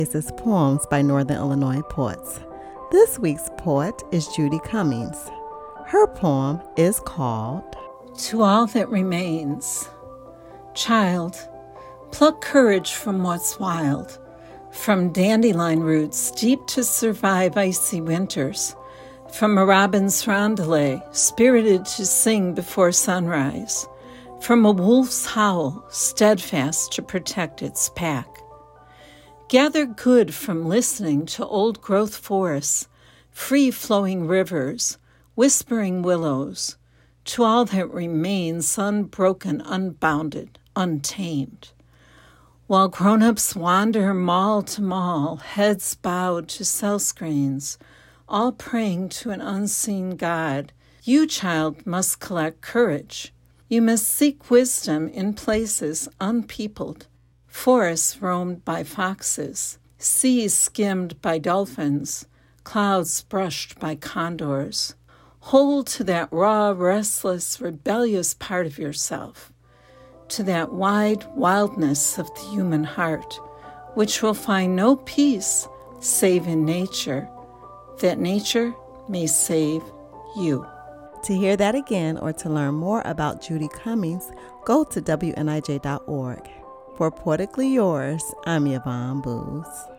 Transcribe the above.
This is Poems by Northern Illinois Poets. This week's poet is Judy Cummings. Her poem is called To All That Remains. Child, pluck courage from what's wild, from dandelion roots deep to survive icy winters, from a robin's roundelay spirited to sing before sunrise, from a wolf's howl steadfast to protect its pack. Gather good from listening to old-growth forests, free-flowing rivers, whispering willows, to all that remains unbroken, unbounded, untamed. While grown-ups wander mall to mall, heads bowed to cell screens, all praying to an unseen God, you, child, must collect courage. You must seek wisdom in places unpeopled, forests roamed by foxes, seas skimmed by dolphins, clouds brushed by condors. Hold to that raw, restless, rebellious part of yourself, to that wide wildness of the human heart, which will find no peace save in nature, that nature may save you. To hear that again or to learn more about Judy Cummings, go to WNIJ.org. For Poetically Yours, I'm Yvonne Booz.